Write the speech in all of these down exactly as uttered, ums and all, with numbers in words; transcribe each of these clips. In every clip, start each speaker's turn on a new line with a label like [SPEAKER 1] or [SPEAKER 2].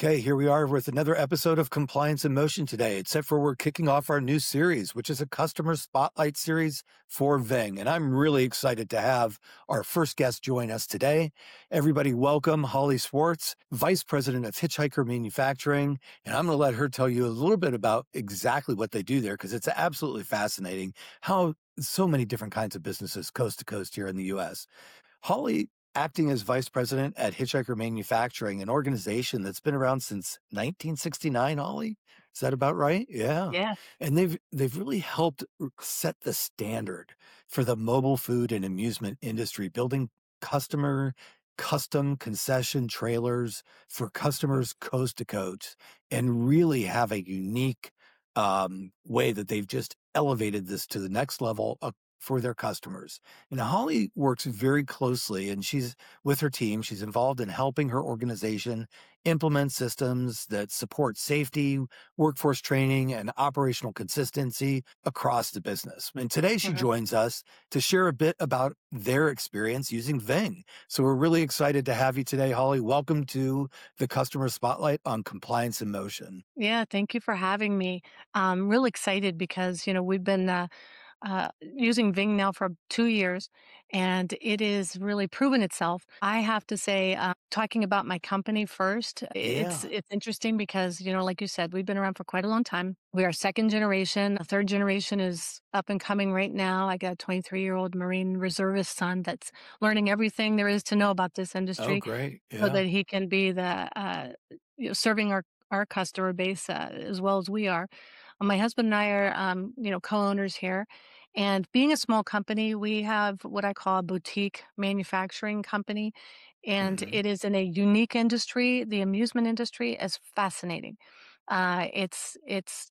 [SPEAKER 1] Okay, here we are with another episode of Compliance in Motion today, except for we're kicking off our new series, which is a customer spotlight series for Ving. And I'm really excited to have our first guest join us today. Everybody welcome Holly Swartz, Vice President of Hitchhiker Manufacturing. And I'm going to let her tell you a little bit about exactly what they do there, because it's absolutely fascinating how so many different kinds of businesses coast to coast here in the U S. Holly, acting as vice president at Hitchhiker Manufacturing, an organization that's been around since nineteen sixty-nine, Holly? Is that about right? Yeah.
[SPEAKER 2] Yeah.
[SPEAKER 1] And they've they've really helped r- set the standard for the mobile food and amusement industry, building customer custom concession trailers for customers coast to coast, and really have a unique um, way that they've just elevated this to the next level uh, for their customers. And Holly works very closely, and she's with her team. She's involved in helping her organization implement systems that support safety, workforce training, and operational consistency across the business. And today she
[SPEAKER 2] Mhm.
[SPEAKER 1] joins us to share a bit about their experience using Ving. So we're really excited to have you today, Holly. Welcome to the Customer Spotlight on Compliance in Motion.
[SPEAKER 2] Yeah, thank you for having me. I'm real excited because, you know, we've been uh, uh, using Ving now for two years, and it is really proven itself. I have to say, uh, talking about my company first, it's
[SPEAKER 1] Yeah.
[SPEAKER 2] it's interesting because, you know, like you said, we've been around for quite a long time. We are second generation. A third generation is up and coming right now. I got a twenty-three-year-old Marine reservist son that's learning everything there is to know about this
[SPEAKER 1] Oh,
[SPEAKER 2] industry
[SPEAKER 1] great.
[SPEAKER 2] so
[SPEAKER 1] Yeah.
[SPEAKER 2] that he can be the, uh, you know, serving our our customer base uh, as well as we are. Uh, My husband and I are, um, you know, co-owners here, and being a small company, we have what I call a boutique manufacturing company, and
[SPEAKER 1] Hmm.
[SPEAKER 2] it is in a unique industry. The amusement industry is fascinating. Uh, it's it's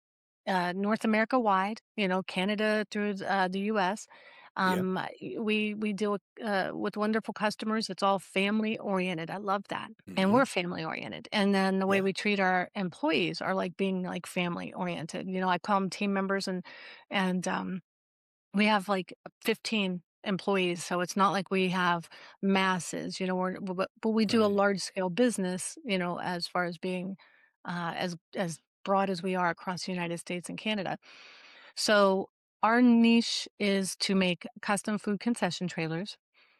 [SPEAKER 2] uh, North America wide, you know, Canada through uh, the U S.
[SPEAKER 1] Yep.
[SPEAKER 2] Um, y- we we deal with uh, with wonderful customers. It's all family oriented. I love that, and
[SPEAKER 1] Hmm.
[SPEAKER 2] we're family oriented. And then the way
[SPEAKER 1] Yeah.
[SPEAKER 2] we treat our employees are like being like family oriented. You know, I call them team members, and and um, we have like fifteen employees, so it's not like we have masses. You know, we're, but but we do a
[SPEAKER 1] Right.
[SPEAKER 2] large scale business. You know, as far as being uh, as as broad as we are across the United States and Canada. So our niche is to make custom food concession trailers,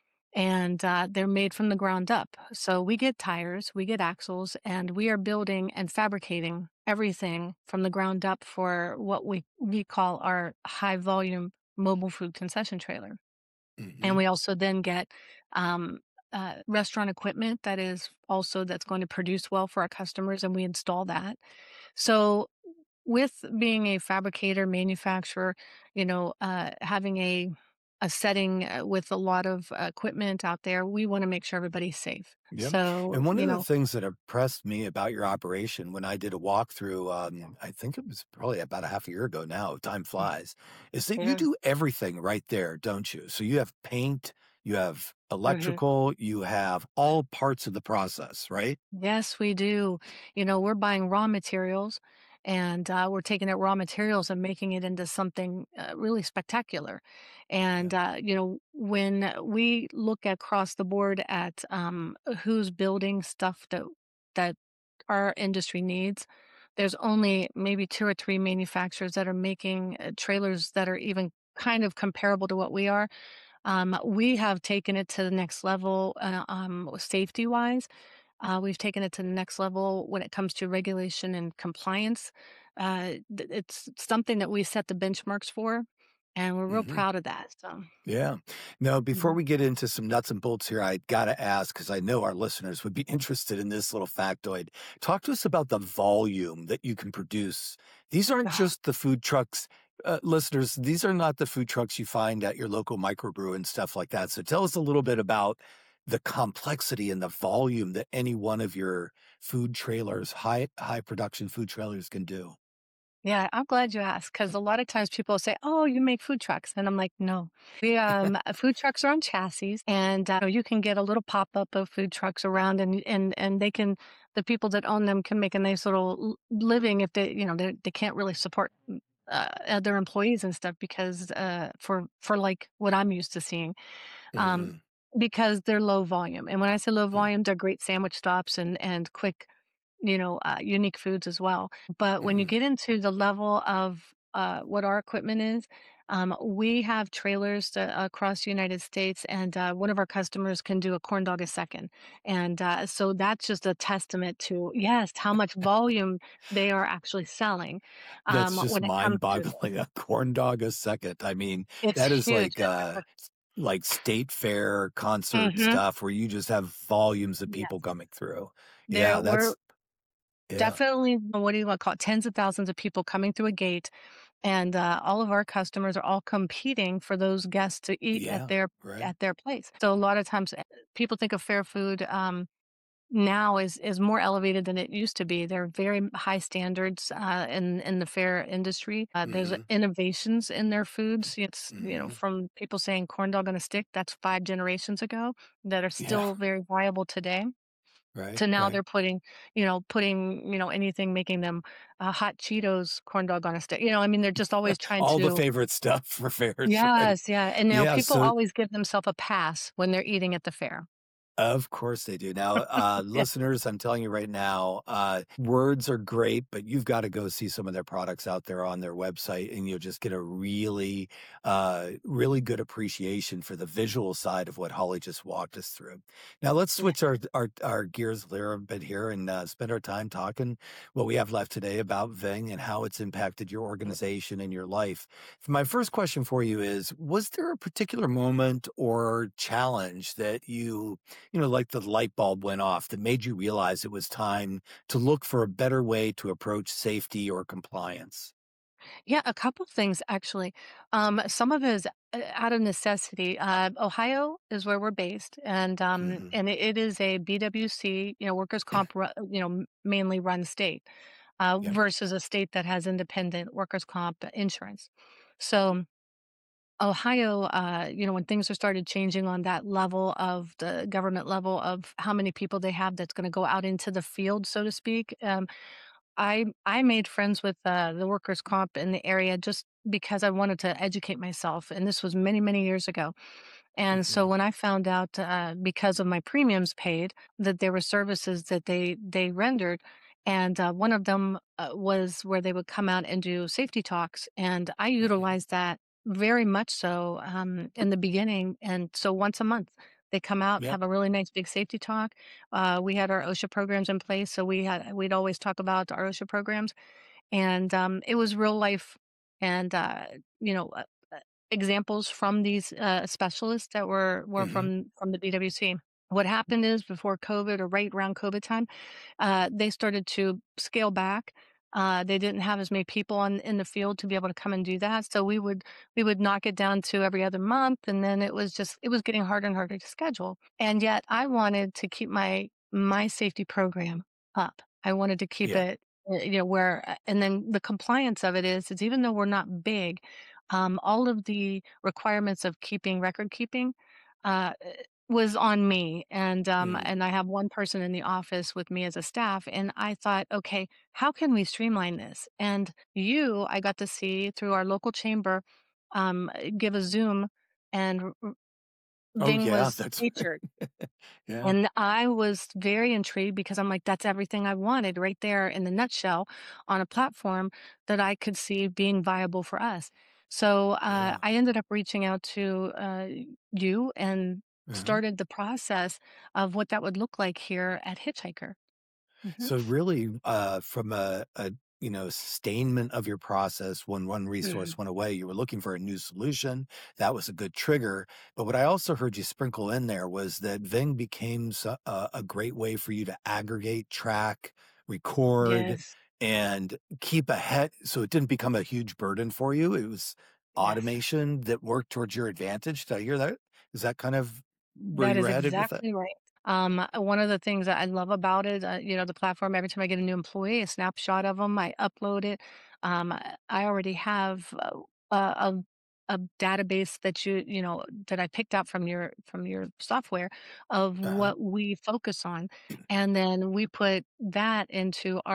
[SPEAKER 2] and uh, they're made from the ground up. So we get tires, we get axles, and we are building and fabricating everything from the ground up for what we we call our high volume mobile food concession trailer. And
[SPEAKER 1] Hmm.
[SPEAKER 2] we also then get um, uh, restaurant equipment that is also that's going to produce well for our customers, and we install that. So with being a fabricator, manufacturer, you know, uh, having a a setting uh, with a lot of uh, equipment out there, we want to make sure everybody's safe.
[SPEAKER 1] Yep.
[SPEAKER 2] So,
[SPEAKER 1] And one
[SPEAKER 2] you
[SPEAKER 1] of the
[SPEAKER 2] know,
[SPEAKER 1] things that impressed me about your operation when I did a walkthrough, um, I think it was probably about a half a year ago now, time flies, is that you
[SPEAKER 2] yeah.
[SPEAKER 1] do everything right there, don't you? So you have paint, you have
[SPEAKER 2] Mhm.
[SPEAKER 1] electrical, you have all parts of the process, right?
[SPEAKER 2] Yes, we do. You know, we're buying raw materials, and uh, we're taking that raw materials and making it into something uh, really spectacular.
[SPEAKER 1] Yeah.
[SPEAKER 2] And, uh, you know, when we look across the board at um, who's building stuff that, that our industry needs, there's only maybe two or three manufacturers that are making uh, trailers that are even kind of comparable to what we are. Um, we have taken it to the next level, uh, um, safety wise. Uh, we've taken it to the next level when it comes to regulation and compliance. Uh, th- it's something that we set the benchmarks for, and we're real
[SPEAKER 1] Hmm.
[SPEAKER 2] proud of that. So,
[SPEAKER 1] Yeah. Now, before
[SPEAKER 2] mhm.
[SPEAKER 1] we get into some nuts and bolts here, I got to ask, because I know our listeners would be interested in this little factoid. Talk to us about the volume that you can produce. These aren't just the food trucks. Uh, listeners, these are not the food trucks you find at your local microbrew and stuff like that. So tell us a little bit about the complexity and the volume that any one of your food trailers, high high production food trailers can do.
[SPEAKER 2] Yeah, I'm glad you asked because a lot of times people say, "Oh, you make food trucks," and I'm like, "No, we um uh, food trucks are on chassis, and uh, you can get a little pop up of food trucks around, and and and they can the people that own them can make a nice little l- living if they you know they they can't really support." mm, Uh, uh, their employees and stuff because uh, for for like what I'm used to seeing, um,
[SPEAKER 1] Hmm.
[SPEAKER 2] because they're low volume. And when I say low volume, they're great sandwich stops and and quick. you know, uh, unique foods as well. But when you
[SPEAKER 1] Mhm.
[SPEAKER 2] get into the level of uh, what our equipment is, um, we have trailers to, across the United States, and uh, one of our customers can do a corn dog a second. And uh, so that's just a testament to, yes, how much volume they are actually selling
[SPEAKER 1] That's
[SPEAKER 2] um,
[SPEAKER 1] just
[SPEAKER 2] when it comes to
[SPEAKER 1] mind-boggling, a corn dog a second. I mean,
[SPEAKER 2] it's
[SPEAKER 1] that is
[SPEAKER 2] huge.
[SPEAKER 1] like, uh, like state fair concert
[SPEAKER 2] Hmm.
[SPEAKER 1] stuff where you just have volumes of people
[SPEAKER 2] Yes.
[SPEAKER 1] coming through.
[SPEAKER 2] There
[SPEAKER 1] Yeah,
[SPEAKER 2] were
[SPEAKER 1] that's yeah.
[SPEAKER 2] definitely, what do you want to call it, tens of thousands of people coming through a gate. And uh, all of our customers are all competing for those guests to eat at
[SPEAKER 1] Yeah,
[SPEAKER 2] their
[SPEAKER 1] right.
[SPEAKER 2] at their place. So a lot of times, eh, people think of fair food um, now is is more elevated than it used to be. There are very high standards uh, in in the fair industry. Uh, there's
[SPEAKER 1] Mhm,
[SPEAKER 2] innovations in their foods. It's, you know,
[SPEAKER 1] mhm.
[SPEAKER 2] from people saying corn dog on a stick, that's five generations ago, that are
[SPEAKER 1] Yeah,
[SPEAKER 2] still very viable today,
[SPEAKER 1] right,
[SPEAKER 2] to now
[SPEAKER 1] right.
[SPEAKER 2] they're putting, you know, putting, you know, anything, making them uh, hot Cheetos corn dog on a stick. You know, I mean, they're just always trying
[SPEAKER 1] All the
[SPEAKER 2] to.
[SPEAKER 1] favorite stuff for fairs, right?
[SPEAKER 2] Yes, yeah, and, you know,
[SPEAKER 1] Yeah,
[SPEAKER 2] people
[SPEAKER 1] so
[SPEAKER 2] always give themselves a pass when they're eating at the fair.
[SPEAKER 1] of course they do. Now, uh,
[SPEAKER 2] Yeah,
[SPEAKER 1] listeners, I'm telling you right now, uh, words are great, but you've got to go see some of their products out there on their website, and you'll just get a really, uh, really good appreciation for the visual side of what Holly just walked us through. Now, let's
[SPEAKER 2] yeah,
[SPEAKER 1] switch our our, our gears a little bit here and uh, spend our time talking what we have left today about Ving and how it's impacted your organization and your life. My first question for you is: was there a particular moment or challenge that you you know, like the light bulb went off that made you realize it was time to look for a better way to approach safety or compliance?
[SPEAKER 2] yeah, a couple things actually. Um, some of it is uh, out of necessity. Uh, Ohio is where we're based, and um,
[SPEAKER 1] Mhm.
[SPEAKER 2] and it, it is a B W C, you know, workers'
[SPEAKER 1] Yeah.
[SPEAKER 2] comp, ru- you know, m- mainly run state, uh,
[SPEAKER 1] Yeah.
[SPEAKER 2] versus a state that has independent workers' comp insurance. So Ohio, uh, you know, when things are started changing on that level of the government level of how many people they have that's going to go out into the field, so to speak. Um, I I made friends with uh, the workers' comp in the area just because I wanted to educate myself, and this was many many years ago. And so
[SPEAKER 1] Mhm.
[SPEAKER 2] when I found out, uh, because of my premiums paid, that there were services that they they rendered, and uh, one of them uh, was where they would come out and do safety talks, and I
[SPEAKER 1] Right.
[SPEAKER 2] utilized that very much so um, in the beginning. And so once a month. They come out,
[SPEAKER 1] Yep.
[SPEAKER 2] have a really nice big safety talk. Uh, we had our OSHA programs in place, so we had we'd always talk about our OSHA programs, and um, it was real life, and uh, you know, uh, uh, examples from these uh, specialists that were were
[SPEAKER 1] Mhm.
[SPEAKER 2] from from the B W C. What happened is, before COVID, or right around COVID time, uh, they started to scale back. Uh, they didn't have as many people on in the field to be able to come and do that. So we would we would knock it down to every other month, and then it was just it was getting harder and harder to schedule. And yet, I wanted to keep my my safety program up. I wanted to keep
[SPEAKER 1] Yeah.
[SPEAKER 2] it, uh, you know, where, uh, and then the compliance of it is, is even though we're not big, um, all of the requirements of keeping record keeping, uh, was on me, and um
[SPEAKER 1] Mm.
[SPEAKER 2] and I have one person in the office with me as a staff, and I thought, okay, how can we streamline this? And you, I got to see through our local chamber, um give a Zoom, and r- r-
[SPEAKER 1] Oh,
[SPEAKER 2] Ving
[SPEAKER 1] yeah,
[SPEAKER 2] was
[SPEAKER 1] that's
[SPEAKER 2] featured,
[SPEAKER 1] yeah.
[SPEAKER 2] and I was very intrigued because I'm like, that's everything I wanted right there in the nutshell, on a platform that I could see being viable for us. So uh,
[SPEAKER 1] Yeah.
[SPEAKER 2] I ended up reaching out to uh, you, and
[SPEAKER 1] Uh-huh.
[SPEAKER 2] started the process of what that would look like here at Hitchhiker. Hmm.
[SPEAKER 1] So really, uh, from a, a you know sustainment of your process, when one
[SPEAKER 2] Hmm.
[SPEAKER 1] resource went away, you were looking for a new solution. That was a good trigger. But what I also heard you sprinkle in there was that Ving became so- a, a great way for you to aggregate, track, record,
[SPEAKER 2] Yes,
[SPEAKER 1] and keep ahead. So it didn't become a huge burden for you. It was
[SPEAKER 2] yes.
[SPEAKER 1] automation that worked towards your advantage. Did I hear that? Is that kind of where
[SPEAKER 2] That
[SPEAKER 1] you were
[SPEAKER 2] is
[SPEAKER 1] headed with it?
[SPEAKER 2] exactly right. Um, uh, one of the things that I love about it, uh, you know, the platform, every time I get a new employee, a snapshot of them, I upload it. Um, I I already have uh, a, a, a database that you, you know, that I picked out from your, from your software, of
[SPEAKER 1] Uh huh.
[SPEAKER 2] what we focus on. And then we put that into our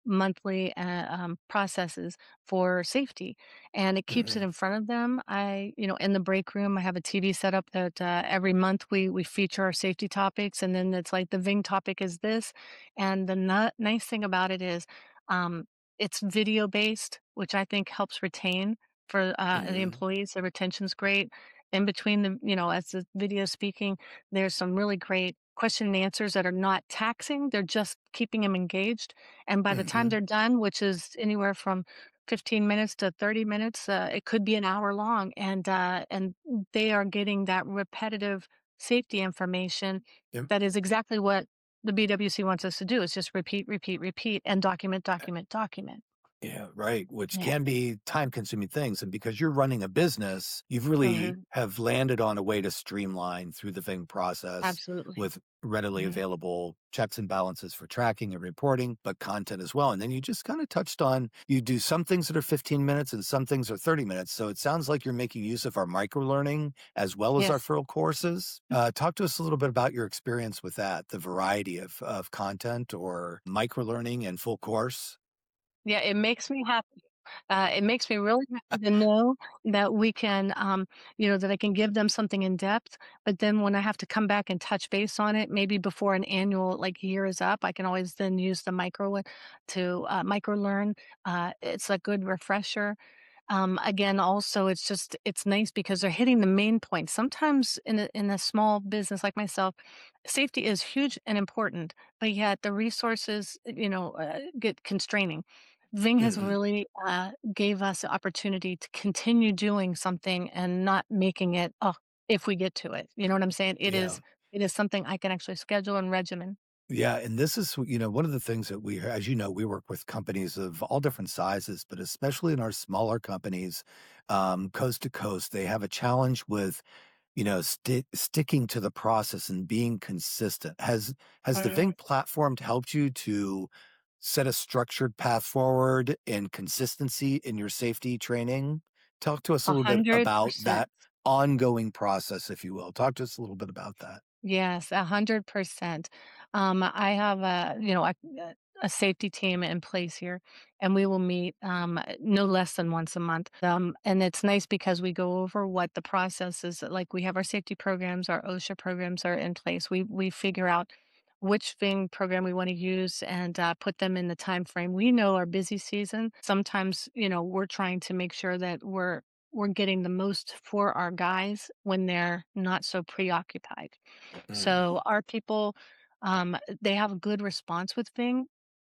[SPEAKER 2] monthly uh, um, processes for safety, and it keeps it
[SPEAKER 1] Mhm.
[SPEAKER 2] in front of them. I, you know, in the break room, I have a T V set up that uh, every month we we feature our safety topics, and then it's like the Ving topic is this, and the nu- nice thing about it is, um, it's video based, which I think helps retain for uh, the
[SPEAKER 1] Mhm.
[SPEAKER 2] employees. The retention's great. In between the, you know, as the video speaking, there's some really great question and answers that are not taxing. They're just keeping them engaged. And by the time
[SPEAKER 1] Mhm.
[SPEAKER 2] they're done, which is anywhere from fifteen minutes to thirty minutes, uh, it could be an hour long. And, uh, and they are getting that repetitive safety information
[SPEAKER 1] Yep.
[SPEAKER 2] that is exactly what the B W C wants us to do. Is just repeat, repeat, repeat, and document, document, document.
[SPEAKER 1] Yeah, right, which
[SPEAKER 2] Yeah.
[SPEAKER 1] can be time-consuming things, and because you're running a business, you've really
[SPEAKER 2] Hmm.
[SPEAKER 1] have landed on a way to streamline through the Ving process
[SPEAKER 2] Absolutely.
[SPEAKER 1] with readily
[SPEAKER 2] Hmm.
[SPEAKER 1] available checks and balances for tracking and reporting, but content as well, and then you just kinda touched on you do some things that are fifteen minutes and some things are thirty minutes, so it sounds like you're making use of our microlearning as well as our
[SPEAKER 2] Yes.
[SPEAKER 1] frill courses. Uh, talk to us a little bit about your experience with that, the variety of of content or microlearning and full course?
[SPEAKER 2] Yeah, it makes me happy. Uh, it makes me really happy to know that we can, um, you know, that I can give them something in depth. But then when I have to come back and touch base on it, maybe before an annual like year is up, I can always then use the micro one to uh, micro learn. Uh, it's a good refresher. Um, again, also, it's just it's nice because they're hitting the main points. Sometimes in a, in a small business like myself, safety is huge and important, but yet the resources, you know, uh, get constraining. Ving has
[SPEAKER 1] Mhm.
[SPEAKER 2] really uh, gave us the opportunity to continue doing something and not making it, oh, if we get to it. You know what I'm saying? It
[SPEAKER 1] Yeah.
[SPEAKER 2] is it is something I can actually schedule and regimen.
[SPEAKER 1] Yeah, and this is, you know, one of the things that we as you know, we work with companies of all different sizes, but especially in our smaller companies, um, coast to coast, they have a challenge with, you know, sti sticking to the process and being consistent. Has has the
[SPEAKER 2] Mhm.
[SPEAKER 1] Ving platform helped you to set a structured path forward and consistency in your safety training? Talk to us a
[SPEAKER 2] A
[SPEAKER 1] little bit
[SPEAKER 2] hundred
[SPEAKER 1] about
[SPEAKER 2] percent.
[SPEAKER 1] that ongoing process, if you will. Talk to us a little bit about that.
[SPEAKER 2] Yes, one hundred percent. Um, I have a, you know, a, a safety team in place here, and we will meet um, no less than once a month. Um, and it's nice because we go over what the process is. Like we have our safety programs, our OSHA programs are in place. We we figure out which Ving program we want to use and uh, put them in the time frame. We know our busy season. Sometimes, you know, we're trying to make sure that we're we're getting the most for our guys when they're not so preoccupied.
[SPEAKER 1] Mhm.
[SPEAKER 2] So our people, um, they have a good response with Bing.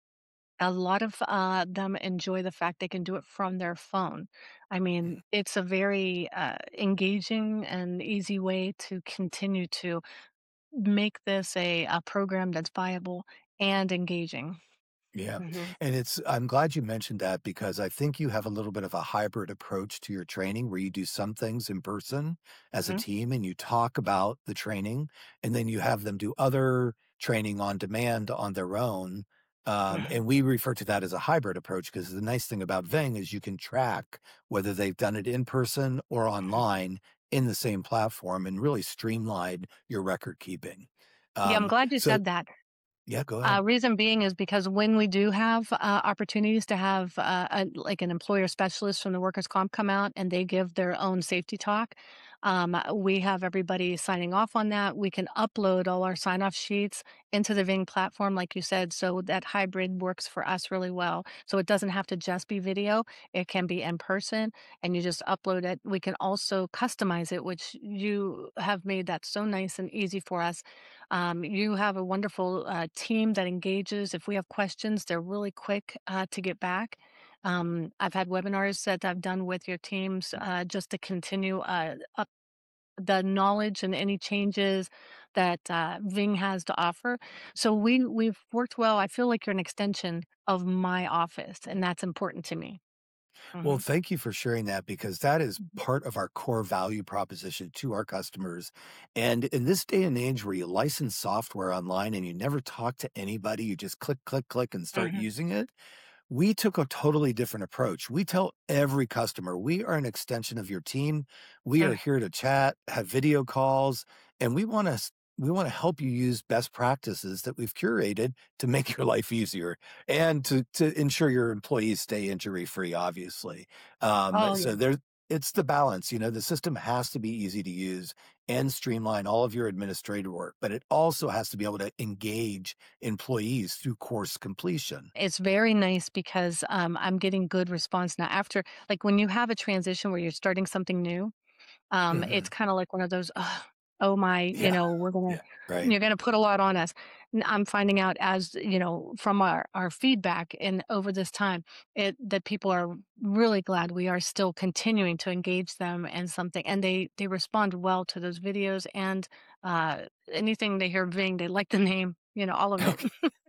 [SPEAKER 2] A lot of uh, them enjoy the fact they can do it from their phone. I mean, it's a very uh, engaging and easy way to continue to make this a, a program that's viable and engaging.
[SPEAKER 1] Yeah.
[SPEAKER 2] Hmm.
[SPEAKER 1] And it's I'm glad you mentioned that because I think you have a little bit of a hybrid approach to your training where you do some things in person as a
[SPEAKER 2] Hmm.
[SPEAKER 1] team and you talk about the training and then you have them do other training on demand on their own. Um,
[SPEAKER 2] Hmm.
[SPEAKER 1] and we refer to that as a hybrid approach because the nice thing about Ving is you can track whether they've done it in person or online in the same platform and really streamline your record keeping.
[SPEAKER 2] Yeah, I'm
[SPEAKER 1] Um,
[SPEAKER 2] glad you
[SPEAKER 1] so
[SPEAKER 2] said that.
[SPEAKER 1] yeah, go
[SPEAKER 2] Uh,
[SPEAKER 1] ahead.
[SPEAKER 2] reason being is because when we do have uh, opportunities to have uh, a, like an employer specialist from the workers' comp come out and they give their own safety talk, um, we have everybody signing off on that. We can upload all our sign off sheets into the Ving platform, like you said. So that hybrid works for us really well. So it doesn't have to just be video, it can be in person, and you just upload it. We can also customize it, which you have made that so nice and easy for us. Um, you have a wonderful uh, team that engages. If we have questions, they're really quick uh, to get back. Um, I've had webinars that I've done with your teams uh, just to continue uh, up the knowledge and any changes that uh, Ving has to offer. So we we've worked well. I feel like you're an extension of my office, and that's important to me.
[SPEAKER 1] Well,
[SPEAKER 2] Hmm.
[SPEAKER 1] thank you for sharing that because that is part of our core value proposition to our customers. And in this day and age where you license software online and you never talk to anybody, you just click, click, click and start
[SPEAKER 2] Hmm.
[SPEAKER 1] using it, we took a totally different approach. We tell every customer, we are an extension of your team. We are here to chat, have video calls, and we want to we want to help you use best practices that we've curated to make your life easier and to to ensure your employees stay injury free, obviously. Um,
[SPEAKER 2] Oh,
[SPEAKER 1] so
[SPEAKER 2] yeah.
[SPEAKER 1] there, it's the balance. You know, the system has to be easy to use and streamline all of your administrative work, but it also has to be able to engage employees through course completion.
[SPEAKER 2] It's very nice because, um, I'm getting good response now after like, when you have a transition where you're starting something new, um,
[SPEAKER 1] Mhm.
[SPEAKER 2] it's kinda like one of those, "Ugh, oh my," you
[SPEAKER 1] Yeah,
[SPEAKER 2] know, "we're gonna
[SPEAKER 1] yeah, right.
[SPEAKER 2] you're gonna put a lot on us." N I'm finding out as, you know, from our our feedback and over this time, it that people are really glad we are still continuing to engage them in something, and they they respond well to those videos and, uh, anything they hear Ving, they like the name, you know, all of it.
[SPEAKER 1] Okay.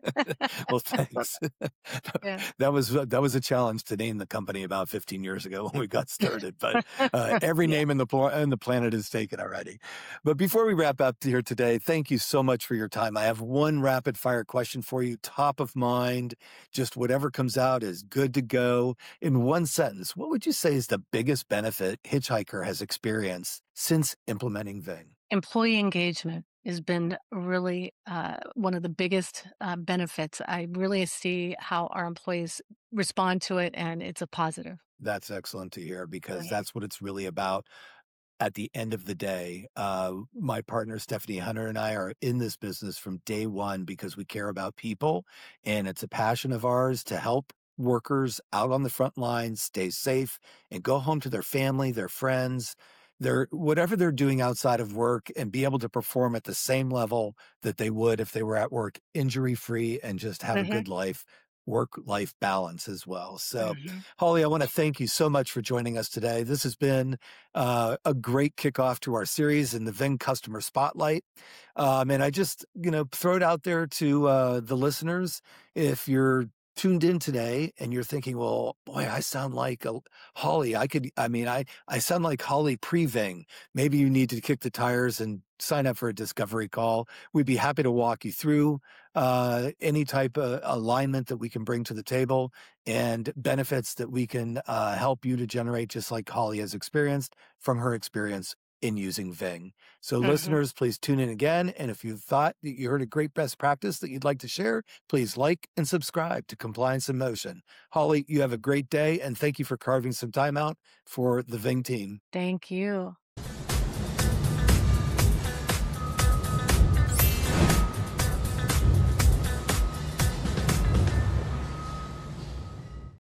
[SPEAKER 1] Well, thanks.
[SPEAKER 2] Yeah.
[SPEAKER 1] That was that was a challenge to name the company about fifteen years ago when we got started, but, uh, every
[SPEAKER 2] Yeah.
[SPEAKER 1] name in the pla in the planet is taken already. But before we wrap up here today, thank you so much for your time. I have one rapid fire question for you, top of mind, just whatever comes out is good to go. In one sentence, what would you say is the biggest benefit Hitchhiker has experienced since implementing Ving?
[SPEAKER 2] Employee engagement has been really, uh, one of the biggest, uh, benefits. I really see how our employees respond to it, and it's a positive.
[SPEAKER 1] That's excellent to hear because
[SPEAKER 2] Right.
[SPEAKER 1] that's what it's really about. At the end of the day, uh, my partner, Stephanie Hunter, and I are in this business from day one because we care about people. And it's a passion of ours to help workers out on the front lines stay safe and go home to their family, their friends, their whatever they're doing outside of work and be able to perform at the same level that they would if they were at work, injury free, and just have a
[SPEAKER 2] Mhm,
[SPEAKER 1] good life, work life balance as well. So,
[SPEAKER 2] mhm.
[SPEAKER 1] Holly, I want to thank you so much for joining us today. This has been uh, a great kickoff to our series in the Ving Customer Spotlight. Um, and I just, you know, throw it out there to uh, the listeners. If you're tuned in today and you're thinking, well, boy, I sound like a Holly. I could, I mean, I, I sound like Holly pre-Ving. Maybe you need to kick the tires and sign up for a discovery call. We'd be happy to walk you through uh, any type of alignment that we can bring to the table and benefits that we can uh, help you to generate, just like Holly has experienced from her experience in using Ving. So,
[SPEAKER 2] Mhm.
[SPEAKER 1] listeners, please tune in again. And if you thought that you heard a great best practice that you'd like to share, please like and subscribe to Compliance in Motion. Holly, you have a great day, and thank you for carving some time out for the Ving team.
[SPEAKER 2] Thank you.